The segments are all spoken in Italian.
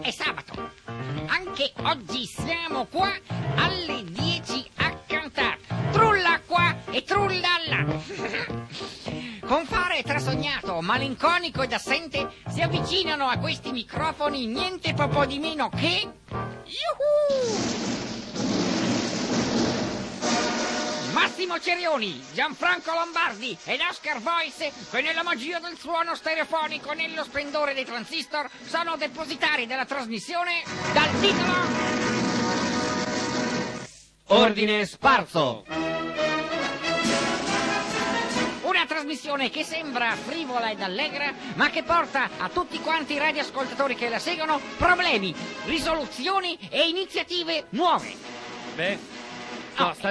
È sabato. Anche oggi siamo qua alle 10 a cantare. Trulla qua e trulla là. Con fare trasognato, malinconico ed assente si avvicinano a questi microfoni niente po' di meno che... Yuhu! Massimo Cerioni, Gianfranco Lombardi ed Oscar Voice, che nella magia del suono stereofonico e nello splendore dei transistor sono depositari della trasmissione dal titolo Ordine Sparso. Una trasmissione che sembra frivola ed allegra, ma che porta a tutti quanti i radioascoltatori che la seguono problemi, risoluzioni e iniziative nuove. Beh... No, sta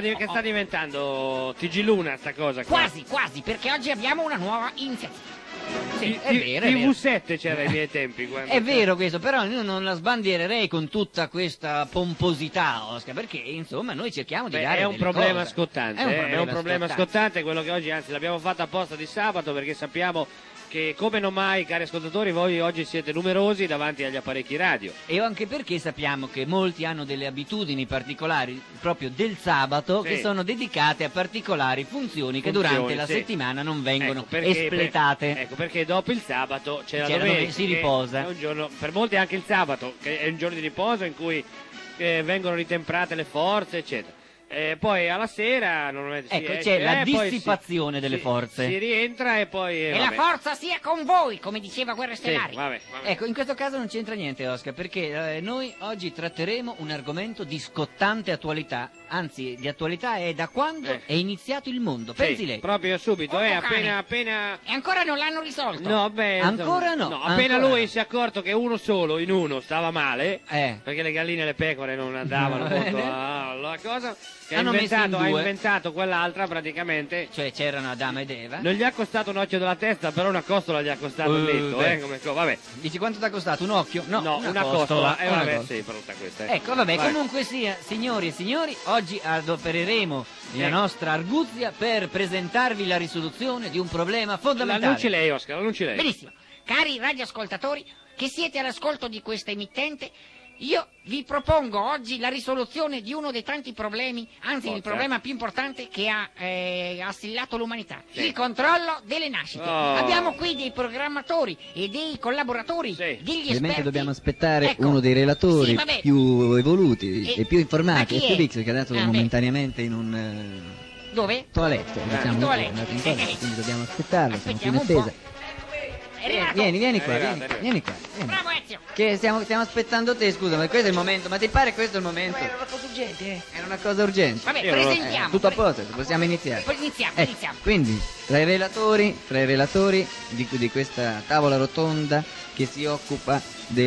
diventando TG Luna sta cosa qua. Quasi, perché oggi abbiamo una nuova iniziativa. Sì, è vero. TV7 c'era ai miei tempi. È vero questo, però io non la sbandiererei con tutta questa pomposità, Oscar, perché insomma noi cerchiamo di dare è un delle problema cose. scottante. È un problema scottante quello che oggi, anzi l'abbiamo fatto apposta di sabato, perché sappiamo che come non mai, cari ascoltatori, voi oggi siete numerosi davanti agli apparecchi radio. E anche perché sappiamo che molti hanno delle abitudini particolari proprio del sabato, sì, che sono dedicate a particolari funzioni che durante la settimana non vengono espletate. Ecco perché dopo il sabato c'è la domenica, si riposa. È un giorno, per molti anche il sabato, che è un giorno di riposo in cui vengono ritemprate le forze, eccetera. Poi alla sera normalmente c'è la dissipazione delle forze. Si rientra e poi la forza sia con voi, come diceva Guerre Stellari. Sì, vabbè. Ecco, in questo caso non c'entra niente, Oscar, perché noi oggi tratteremo un argomento di scottante attualità, anzi di attualità è da quando è iniziato il mondo. Pensi lei? Proprio subito, appena E ancora non l'hanno risolto. No, beh, ancora no. Appena ancora lui si è accorto che uno solo in uno stava male, perché le galline e le pecore non andavano molto alla cosa. Che ha inventato quell'altra praticamente. Cioè c'erano Adamo ed Eva. Non gli ha costato un occhio della testa, però una costola gli ha costato un letto, vabbè. Dici quanto ti ha costato? Un occhio? No, una costola. Vabbè, sì, brutta questa. Ecco, vabbè, comunque sia, signori e signori, oggi adopereremo la nostra arguzia per presentarvi la risoluzione di un problema fondamentale. Annunci lei, Oscar, annunci lei. Benissimo. Cari radioascoltatori che siete all'ascolto di questa emittente, io vi propongo oggi la risoluzione di uno dei tanti problemi, anzi il problema più importante che ha assillato l'umanità, il controllo delle nascite. Abbiamo qui dei programmatori e dei collaboratori, degli esperti. Ovviamente dobbiamo aspettare uno dei relatori più evoluti e più informati, FBX, che è andato momentaneamente in un toiletto, diciamo, quindi dobbiamo aspettarlo, siamo qui in attesa. Vieni qua. Bravo Ezio. Che stiamo aspettando te, scusa, ma questo è il momento, ma ti pare questo è il momento? Ma era una cosa urgente, Era una cosa urgente. Vabbè, presentiamo. Tutto a posto, possiamo iniziare. Iniziamo. Quindi, tra i relatori di questa tavola rotonda che si occupa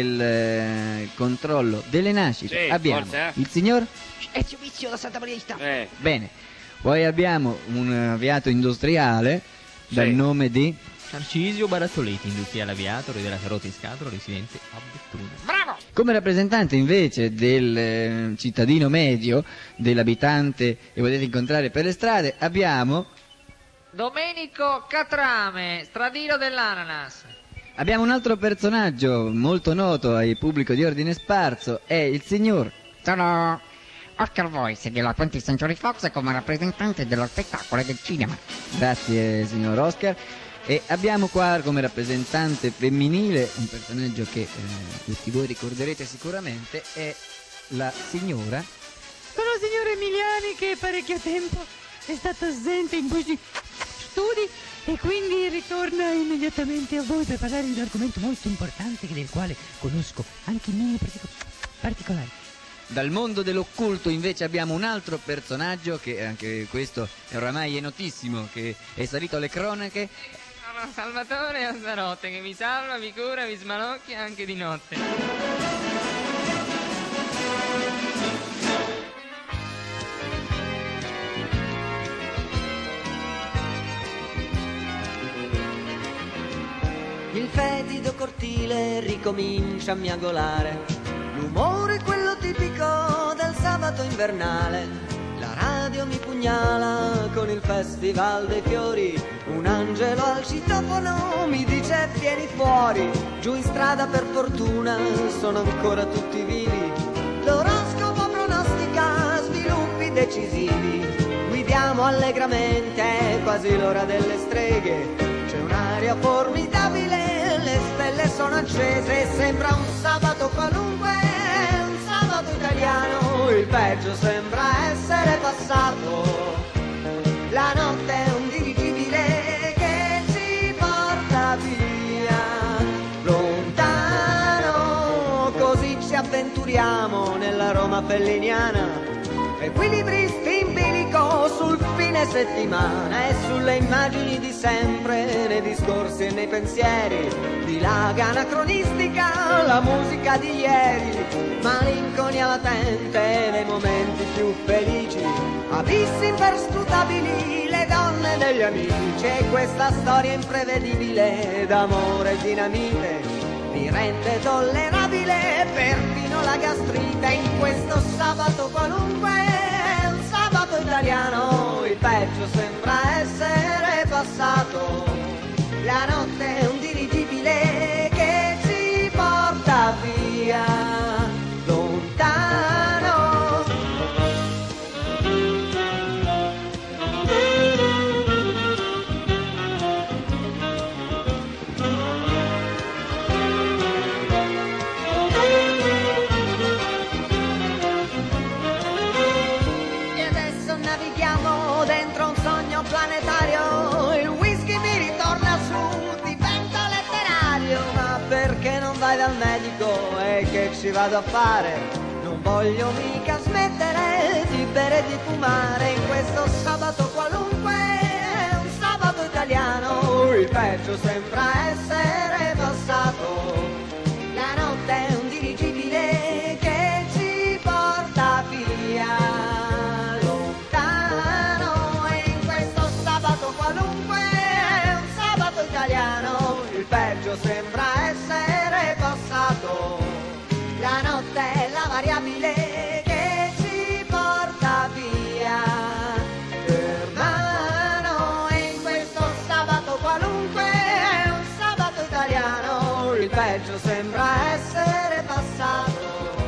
del controllo delle nascite, abbiamo il signor Ezio Vizio da Santa Maria di Stato. Bene. Poi abbiamo un avviato industriale dal nome di Tarcisio Barattoleti, industriale aviatore della Carota in Scatola, residente a Belluno. Bravo! Come rappresentante invece del cittadino medio, dell'abitante che potete incontrare per le strade, abbiamo Domenico Catrame, stradino dell'ananas. Abbiamo un altro personaggio molto noto al pubblico di Ordine Sparso, è il signor... Sono Oscar Voice della 20th Century Fox come rappresentante dello spettacolo e del cinema. Grazie signor Oscar. E abbiamo qua come rappresentante femminile un personaggio che tutti voi ricorderete sicuramente, è la signora... Sono la signora Emiliani, che parecchio tempo è stata assente in questi studi e quindi ritorna immediatamente a voi per parlare di un argomento molto importante del quale conosco anche i miei particolari. Dal mondo dell'occulto invece abbiamo un altro personaggio che anche questo oramai è notissimo, che è salito alle cronache. Sono Salvatore Azzarotte, che vi salva, vi cura, vi smanocchia anche di notte. Il fetido cortile ricomincia a miagolare, l'umore è quello tipico del sabato invernale. La radio mi pugnala con il festival dei fiori, un angelo al citofono mi dice vieni fuori, giù in strada per fortuna sono ancora tutti vivi, l'oroscopo pronostica sviluppi decisivi, guidiamo allegramente, quasi l'ora delle streghe, c'è un'aria formidabile, le stelle sono accese, sembra un sabato qualunque, un sabato italiano, il peggio sembra essere passato, la notte è un dirigibile che ci porta via, lontano, così ci avventuriamo nella Roma felliniana, equilibristi in bilico sul fine settimana e sulle immagini di sempre, nei discorsi e nei pensieri, dilaga anacronistica la musica di ieri, malinconia latente nei momenti più felici, abissi imperscrutabili le donne degli amici, e questa storia imprevedibile d'amore e dinamite mi rende tollerabile perfino la gastrite, in questo sabato qualunque, un sabato italiano, il peggio sembra essere passato, la notte è un dirigibile che ci porta via, lontano. Dentro un sogno planetario, il whisky mi ritorna su, divento letterario, ma perché non vai dal medico e che ci vado a fare? Non voglio mica smettere di bere e di fumare, in questo sabato qualunque, un sabato italiano, il peggio sembra essere passato, la notte è un dirigibile che ci porta via. Il peggio sembra essere passato, la notte è la variabile che ci porta via, hermano, e in questo sabato qualunque, un sabato italiano, il peggio sembra essere passato.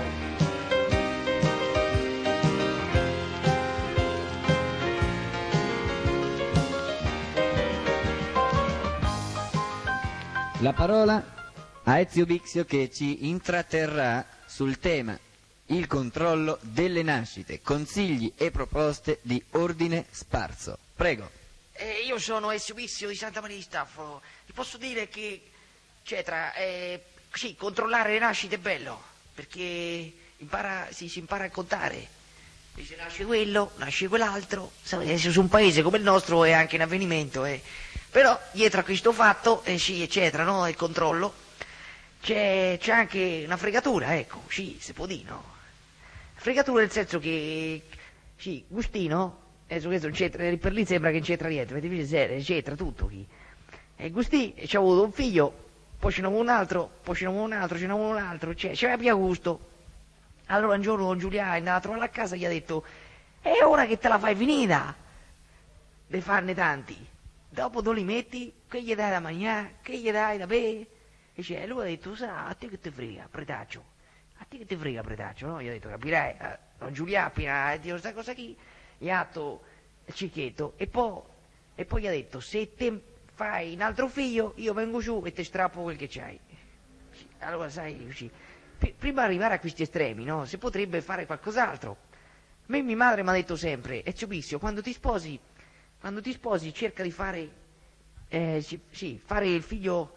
La parola a Ezio Bixio che ci intratterrà sul tema il controllo delle nascite, consigli e proposte di Ordine Sparso. Prego. Io sono Ezio Bixio di Santa Maria di Staffolo. Ti posso dire che, Cetra, sì, controllare le nascite è bello, perché si impara a contare. Se nasce quello, nasce quell'altro. Su un paese come il nostro è anche un avvenimento, Però dietro a questo fatto, sì, eccetera, no? Il controllo, c'è anche una fregatura, ecco, sì, si può dire, no? Fregatura nel senso che, sì, Gustino, adesso questo non c'entra, per lì sembra che non c'entra niente, ma invece c'entra tutto, chi? Gustino ci ha avuto un figlio, poi ce n'è un altro, cioè, c'aveva più gusto. Allora un giorno don Giulia è andato a trovare a casa e gli ha detto, è ora che te la fai finita, di farne tanti. Dopo tu li metti, che gli dai da mangiare, che gli dai da bere? E lui ha detto, sa, a te che ti frega, pretaccio? A te che ti frega, pretaccio, no? Gli ha detto, capirai, don Giulia appena detto questa cosa qui, gli ha dato il cicchetto e poi gli ha detto, se te fai un altro figlio, io vengo giù e ti strappo quel che c'hai. Allora, sai, prima di arrivare a questi estremi, no? Si potrebbe fare qualcos'altro. A me mia madre mi ha detto sempre, Ezio Bixio, quando ti sposi cerca di fare, fare il figlio,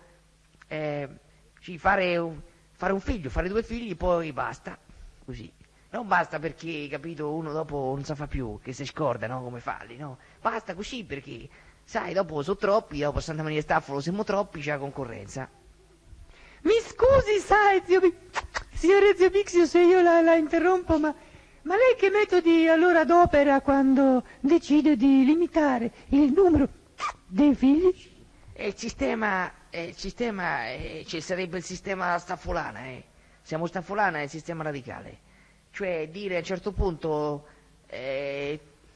fare un figlio, fare 2 figli, poi basta, così. Non basta perché, capito, uno dopo non sa fa più, che si scorda, no, come farli, no? Basta così perché, sai, dopo sono troppi, dopo Santa Maria di Staffolo siamo troppi, c'è la concorrenza. Mi scusi, sa, signor Ezio Bixio, se io la interrompo, ma lei che metodi allora adopera quando decide di limitare il numero dei figli? Il sistema, ci sarebbe il sistema staffolana, Siamo staffolana, è il sistema radicale. Cioè dire a un certo punto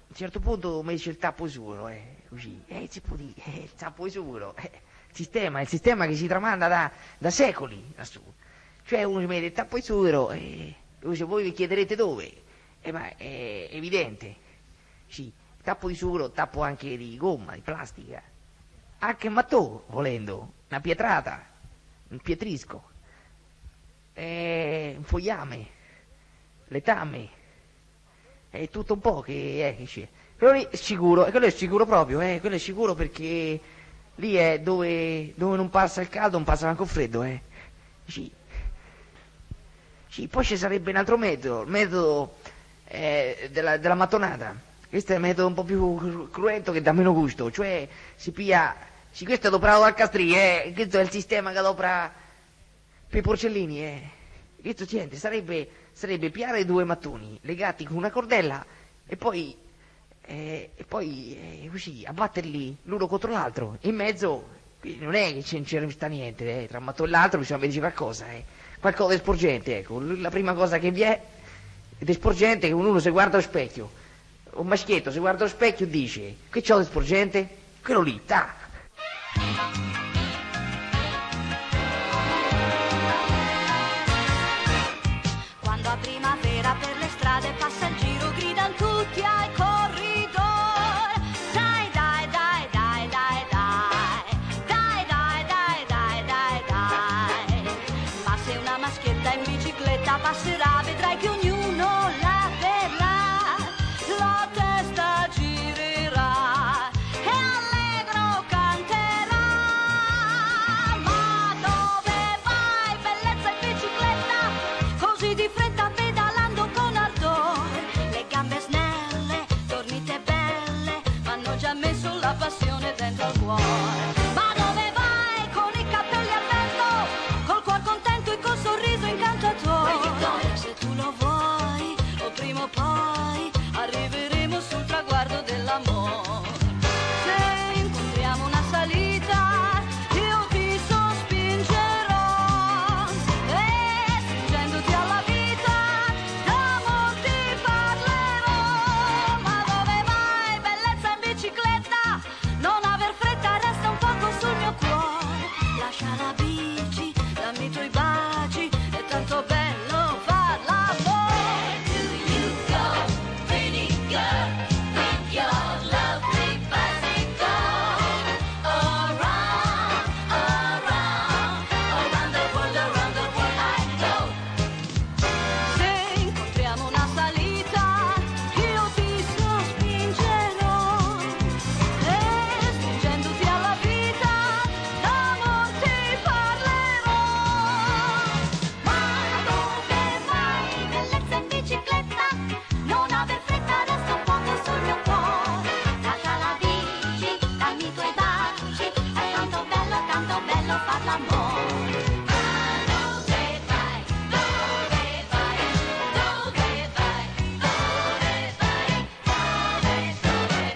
un certo punto mi dice il tappo sicuro, così, si può dire, il tappo sicuro, il sistema che si tramanda da secoli lassù. Cioè uno si mette il tappo sicuro e voi vi chiederete dove, ma è evidente, sì, il tappo di sughero, tappo anche di gomma, di plastica, anche il mattò, volendo, una pietrata, un pietrisco, un fogliame, letame, è tutto un po' che c'è. Quello lì è sicuro, quello è sicuro proprio, quello è sicuro perché lì è dove non passa il caldo, non passa neanche il freddo, Sì. Sì, poi ci sarebbe un altro metodo, il metodo della mattonata. Questo è il metodo un po' più cruento che dà meno gusto, cioè si pia, sì, questo è adoperato dal Castrì, questo è il sistema che adopera per i porcellini, Questo niente, sarebbe piare 2 mattoni legati con una cordella e poi così abbatterli l'uno contro l'altro. In mezzo non è che non c'è sta niente, tra un mattone e l'altro bisogna vedere qualcosa, qualcosa di sporgente, ecco. La prima cosa che vi è di sporgente è che uno si guarda allo specchio, un maschietto si guarda allo specchio e dice: che c'ho di sporgente? Quello lì, ta! Quando a primavera per le strade passa il giro, gridano tutti ai corridori: dai, dai, dai, dai, dai, dai, dai, dai, dai, dai, dai, dai. Ma se una maschietta in bicicletta passerà, vedrai che ognuno la vedrà, la testa girerà e allegro canterà. Ma dove vai, bellezza in bicicletta, così di fretta pedalando con ardore? Le gambe snelle, dormite belle, m'hanno già messo la passione dentro al cuore. Ma dove vai, con i capelli al vento, col cuor contento e col sorriso incantatore? Se tu lo vuoi, o prima o poi arriveremo sul traguardo dell'amore. Se incontriamo una salita, io ti sospingerò e stringendoti alla vita d'amor ti parlerò. Ma dove vai, bellezza in bicicletta, non aver fretta, resta un poco sul mio cuore. Lascia la bici, dammi i tuoi baci, è tanto bello far l'amore. Do you go, pretty girl, with your lovely bicycle? Around, around the world I go. Se incontriamo una salita, io ti sospingerò e stringendoti alla vita d'amor ti parlerò. Ma dove vai, bellezza in bicicletta, non aver fretta, resta un poco sul mio cuore. Lascia la bici, dammi i tuoi baci, è tanto bello far l'amore. Ma dove vai, dove vai, dove vai, dove vai, dove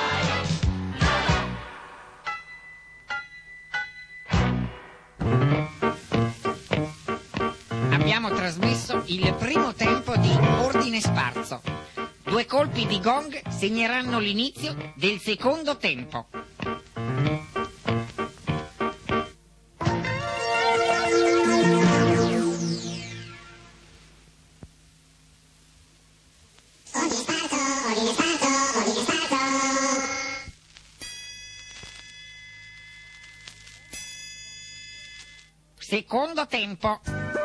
vai? Abbiamo trasmesso il primo tempo di Ordine Sparso. 2 colpi di gong segneranno l'inizio del secondo tempo. Secondo tempo.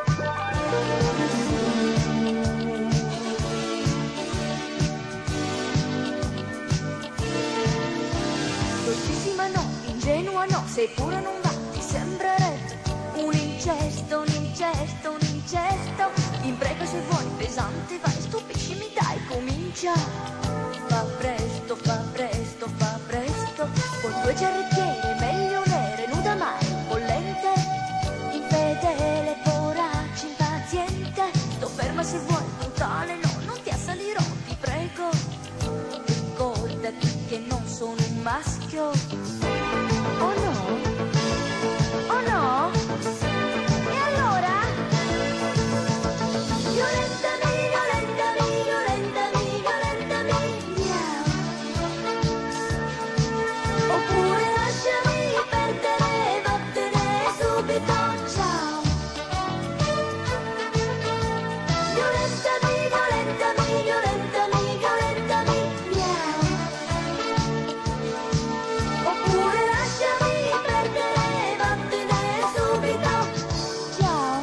Dolcissima no, ingenua no, se pure non va, ti sembrerebbe un incesto, un incesto, un incesto. Imbrega se vuoi, pesante, vai, stupiscimi, dai, comincia. Fa presto, fa presto, fa presto, con 2 giarrettiere, meglio nere, nuda mai, bollente, infedele, vorace, impaziente. Sto ferma se vuoi, brutale, no, non ti assalirò, ti prego. Ricordati che non sono un maschio. Oh no? Oh no? E allora? Violentami, violentami, violentami, violentami, miau. ciao. Violentami, violentami, violentami, violentami, miau. Oppure lasciami perdere, vattene subito, ciao.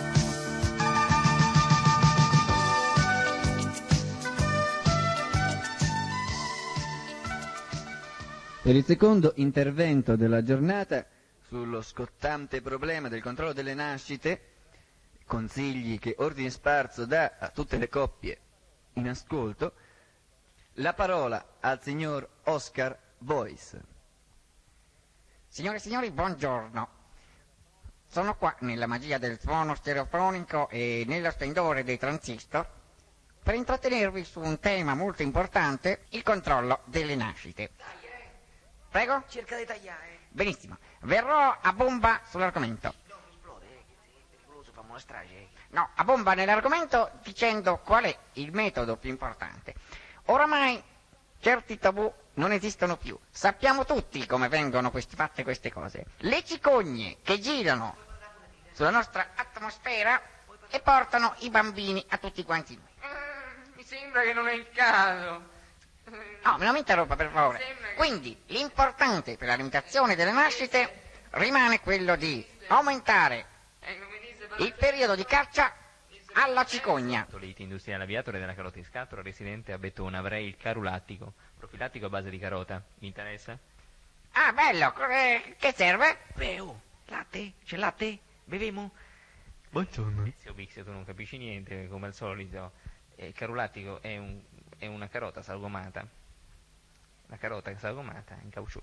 Per il secondo intervento della giornata sullo scottante problema del controllo delle nascite, consigli che Ordine Sparso dà a tutte le coppie in ascolto, la parola al signor Oscar Voice. Signore e signori, buongiorno. Sono qua nella magia del suono stereofonico e nello splendore dei transistor per intrattenervi su un tema molto importante, il controllo delle nascite. Prego? Cerca di tagliare. Benissimo. Verrò a bomba sull'argomento. No, mi esplode, che è pericoloso, famo una strage. No, a bomba nell'argomento dicendo qual è il metodo più importante. Oramai certi tabù non esistono più. Sappiamo tutti come vengono fatte queste cose. Le cicogne che girano sulla nostra atmosfera e portano i bambini a tutti quanti noi. Mi sembra che non è il caso. No, non mi interrompa per favore. Quindi l'importante per la limitazione delle nascite rimane quello di aumentare il periodo di caccia alla cicogna. Liti industriale aviatore della carota in scatola, residente a Bettona, avrei il carulattico, profilattico a base di carota. Mi interessa? Ah, bello, che serve? Beh, oh, latte? C'è latte? Bevemo? Buongiorno. Bixio, tu non capisci niente, come al solito. Il carulattico è una carota salgomata. La carota salgomata in caucciù.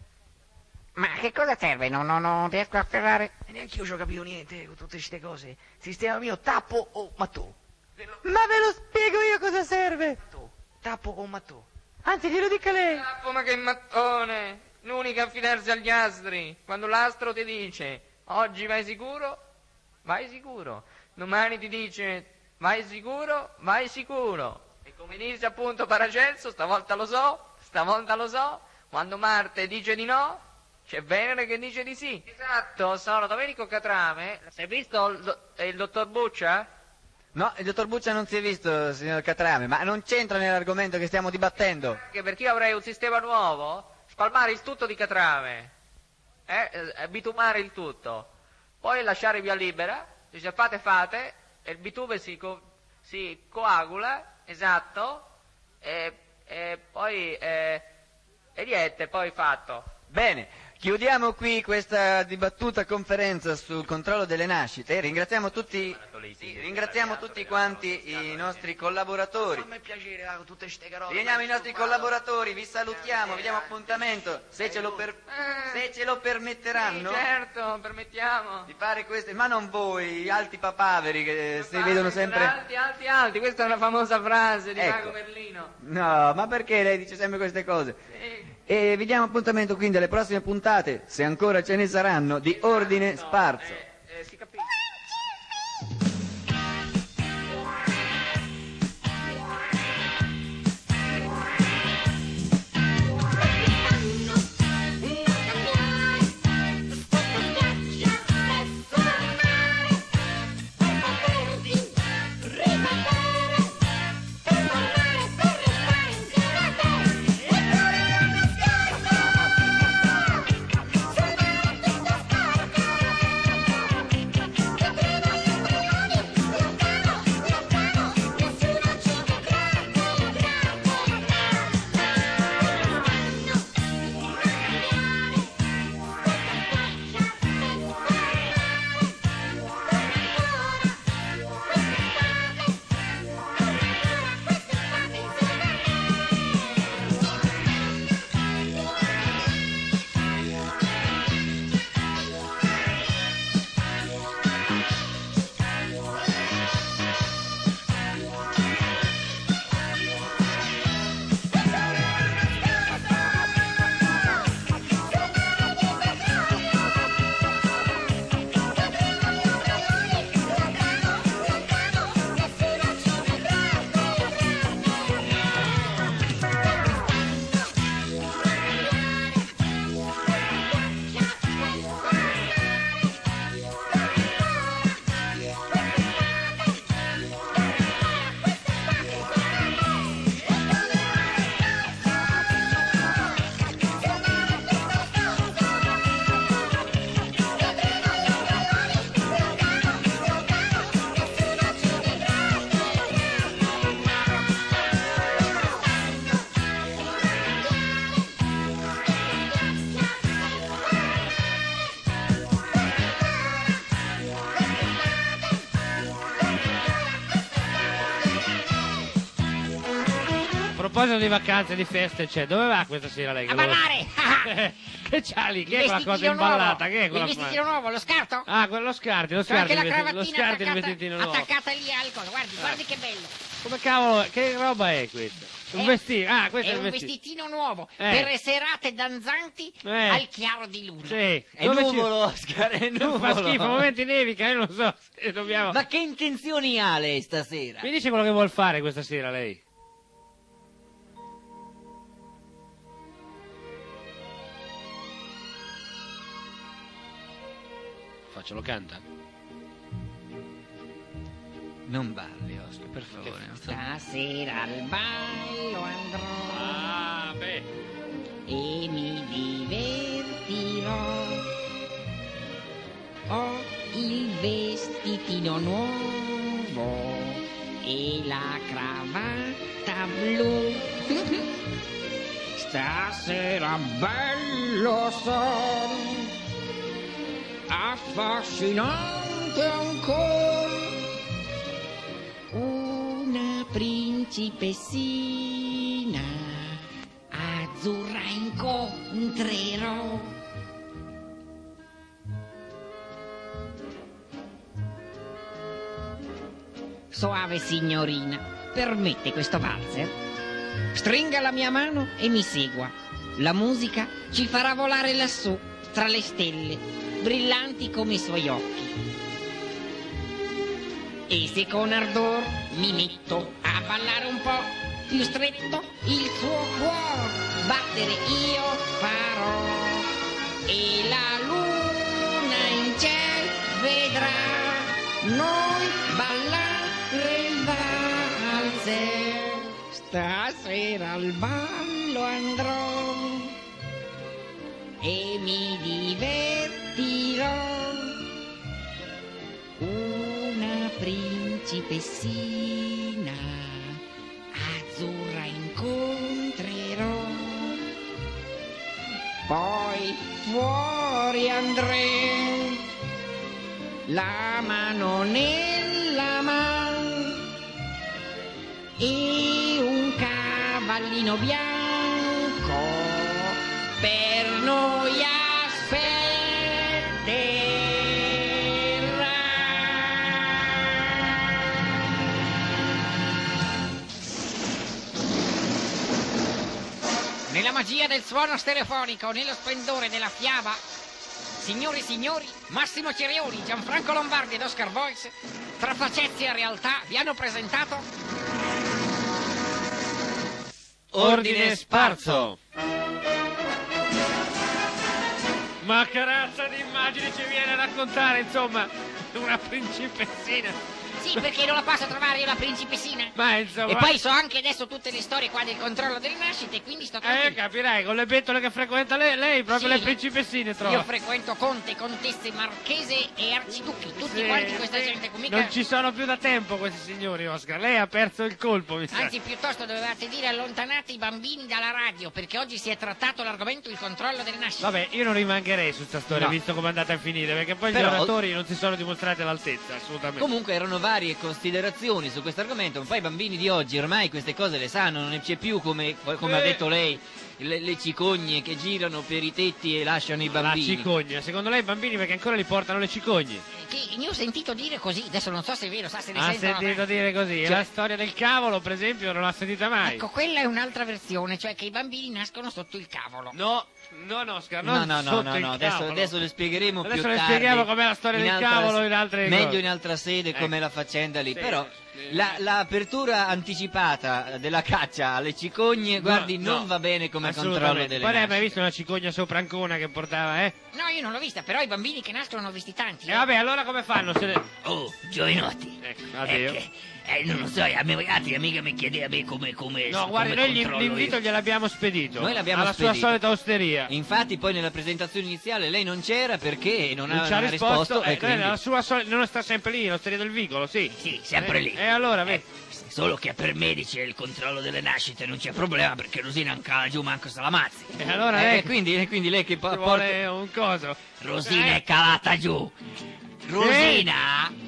Ma che cosa serve? Non riesco a afferrare. E neanche io ci ho capito niente con tutte queste cose. Sistema mio, tappo o mattò? Ma ve lo spiego io cosa serve. Tappo o mattò? Anzi, glielo dica lei. Tappo, ma che mattone! L'unica a fidarsi agli astri. Quando l'astro ti dice oggi vai sicuro, vai sicuro. Domani ti dice vai sicuro, vai sicuro. E come dice appunto Paracelso, stavolta lo so, quando Marte dice di no, c'è Venere che dice di sì. Esatto, sono Domenico Catrame. Hai visto il dottor Buccia? No, il dottor Buccia non si è visto, signor Catrame, ma non c'entra nell'argomento che stiamo dibattendo. Anche perché io avrei un sistema nuovo, spalmare il tutto di Catrame, bitumare il tutto, poi lasciare via libera, dice fate, e il bitume si coagula, esatto, e poi e niente, poi fatto. Bene, chiudiamo qui questa dibattuta conferenza sul controllo delle nascite. Ringraziamo tutti quanti i nostri collaboratori. Fammi piacere con tutte queste carote. Veniamo i nostri collaboratori, vi salutiamo, vi diamo appuntamento, se ce lo permetteranno. Sì, certo, permettiamo. Di fare queste, ma non voi, alti papaveri che si vedono sempre. Alti, questa è una famosa frase di Ecco. Mago Merlino. No, ma perché lei dice sempre queste cose? Sì. E vi diamo appuntamento quindi alle prossime puntate, se ancora ce ne saranno, di Ordine Sparso. Si capisce. proposito di vacanze, di feste, dove va questa sera lei? A ballare! Che c'ha lì? Che è quella cosa imballata? Che è quella il vestitino nuovo, lo scarto? Ah, quello scarti, lo scarti. Anche la cravatina attaccata lì al collo, guardi che bello. Come cavolo, che roba è questa? Un vestito, questo è un vestitino nuovo per serate danzanti al chiaro di luna. Sì. È nuvolo, Oscar, è nuvolo. Fa schifo, momenti nevica, io non so se dobbiamo... Ma che intenzioni ha lei stasera? Mi dice quello che vuol fare questa sera lei? Lo canta? Non balli, Oscar, per favore. Stasera al ballo andrò. Ah, beh. E mi divertirò. Ho il vestitino nuovo e la cravatta blu. Stasera bello son, affascinante ancora, una principessina azzurra incontrerò. Soave signorina, permette questo valzer? Stringa la mia mano e mi segua. La musica ci farà volare lassù, tra le stelle, brillanti come i suoi occhi. E se con ardor mi metto a ballare un po' più stretto, il suo cuore battere io farò. E la luna in ciel vedrà noi ballare il valzer. Stasera al ballo andrò e mi divertirò. Una principessina azzurra incontrerò. Poi fuori andremo, la mano nella mano, e un cavallino bianco per noi aspetterà. Nella magia del suono stereofonico, nello splendore della fiaba, signori e signori, Massimo Cerioni, Gianfranco Lombardi ed Oscar Voice, tra facezie e realtà, vi hanno presentato Ordine Sparso. Ma che razza di immagini ci viene a raccontare, insomma, una principessina. Sì, perché non la posso trovare io la principessina. Ma insomma... E poi so anche adesso tutte le storie qua del controllo delle nascite, quindi sto tranquillo. Capirai, con le bettole che frequenta lei proprio sì, le principessine trova. Io frequento conte, contesse, marchese e arciduchi, tutti quanti questa gente qui. Non ci sono più da tempo questi signori, Oscar. Lei ha perso il colpo, mi sa. Anzi, piuttosto dovevate dire allontanate i bambini dalla radio, perché oggi si è trattato l'argomento il controllo delle nascite. Vabbè, io non rimangerei su sta storia, visto come è andata a finire, perché poi gli oratori non si sono dimostrati all'altezza, assolutamente. Comunque erano varie considerazioni su questo argomento, ma poi i bambini di oggi ormai queste cose le sanno, non c'è più come ha detto lei, le cicogne che girano per i tetti e lasciano i bambini. La cicogna, secondo lei i bambini perché ancora li portano le cicogne? Che io ho sentito dire così, adesso non so se è vero, sa se ne sentono. Ha sentito dire così, la storia del cavolo per esempio non l'ha sentita mai. Ecco, quella è un'altra versione, cioè che i bambini nascono sotto il cavolo. No, Oscar, non sotto il cavolo. Adesso le spiegheremo adesso più tardi. Adesso le spieghiamo com'è la storia del cavolo in altre meglio cose. In altra sede com'è la faccenda lì, però l'apertura anticipata della caccia alle cicogne, non va bene come controllo delle nascite. Hai mai visto una cicogna sopra Ancona che portava, No, io non l'ho vista, però i bambini che nascono hanno visti tanti. Vabbè, allora come fanno? Oh, giovinotti. Addio. Non lo so, a me altri amiche mi chiede a me come no, guardi, noi l'invito gliel'abbiamo spedito. Noi l'abbiamo alla spedito. sua solita osteria. Infatti poi nella presentazione iniziale lei non c'era perché non ci ha risposto. Quindi... la sua non sta sempre lì, l'osteria del vicolo, sì. Sì, sempre lì. E allora, solo che per me dice il controllo delle nascite non c'è problema perché Rosina non cala giù manco se la mazzi. E allora lei quindi lei che vuole un coso. Rosina è calata giù. Rosina è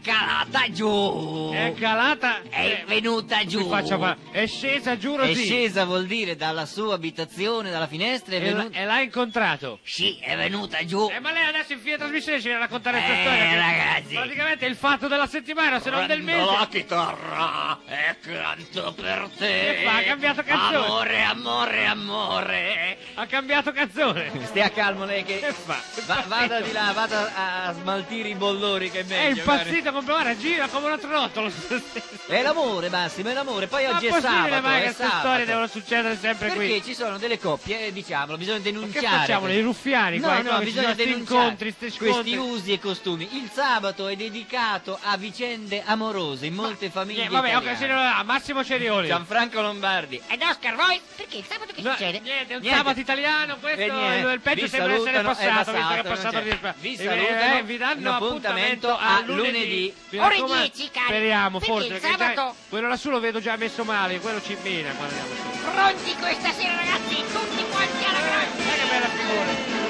calata giù. È calata? È venuta giù. È scesa giù, Rosina. È scesa vuol dire dalla sua abitazione, dalla finestra, e l'ha incontrato? Sì, è venuta giù. Ma lei adesso in fine trasmissione ci viene a raccontare questa storia. Ragazzi. Praticamente è il fatto della settimana, se non del mese. La chitarra e canto per te. Che fa? Ha cambiato canzone. Amore, amore, amore. Ha cambiato canzone. Stia calmo lei che fa? Vada di là, vada a smaltire i bollori che è meglio. È impazzito completamente, gira come un trottolo. È l'amore, Massimo, è l'amore. Poi oggi è sabato. Ma possibile mai che queste storie devono succedere sempre qui? Perché ci sono delle coppie, diciamolo, bisogna denunciare. Ma che facciamo, i ruffiani? No, bisogna denunciare questi usi e costumi. Il sabato è dedicato a vicende amorose in molte famiglie italiane. Massimo Cerioli, Gianfranco Lombardi ed Oscar, voi? Perché il sabato che succede? Niente, è un sabato italiano, questo il peggio sembra essere passato, visto che è passato vi salutano, vi danno appuntamento a lunedì. Ore 10, cari. Speriamo, perché forse, il sabato... quello lassù lo vedo già messo male, quello ci mina quando andiamo su. Pronti questa sera, ragazzi, tutti quanti alla grande! Che bella figura!